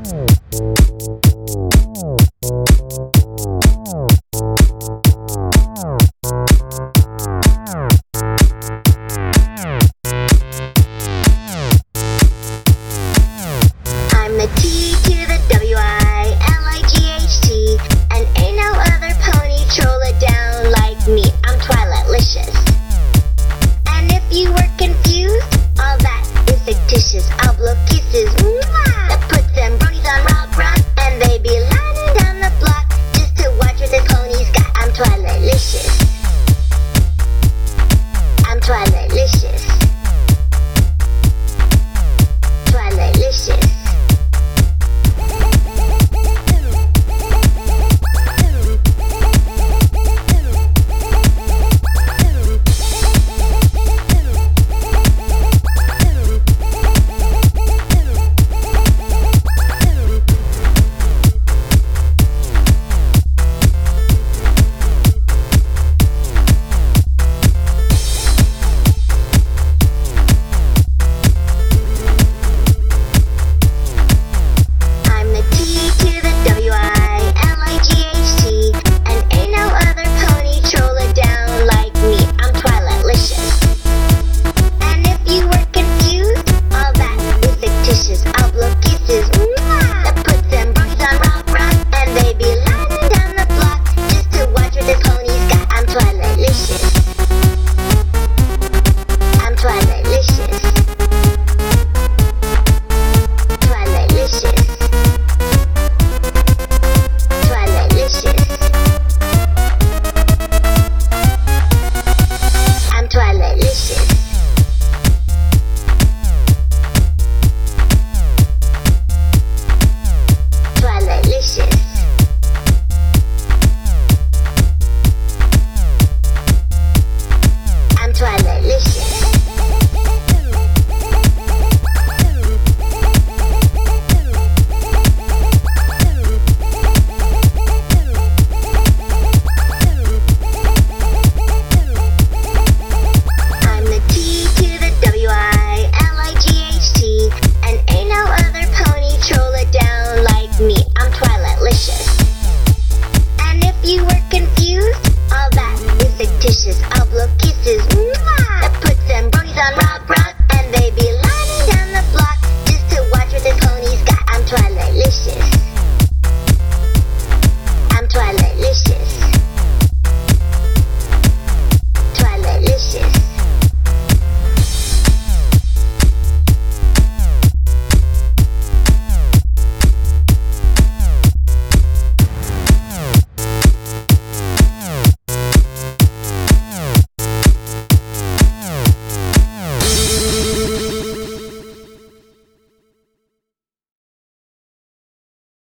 I'm the T to the W-I-L-I-G-H-T, and ain't no other pony troll it down like me. I'm Twilatlicious. And if you were confused, all that is fictitious. I'll blow kisses, mwah, that puts them bronies on rock run, and they be lining down the block just to watch what the ponies got. I'm Twilatlicious. I'm Twilatlicious. Twilatlicious. I'm the T to the W-I-L-I-G-H-T, and ain't no other pony troll it down like me. I'm Twilatlicious. And if you were confused, all that is fictitious. I'll blow kisses.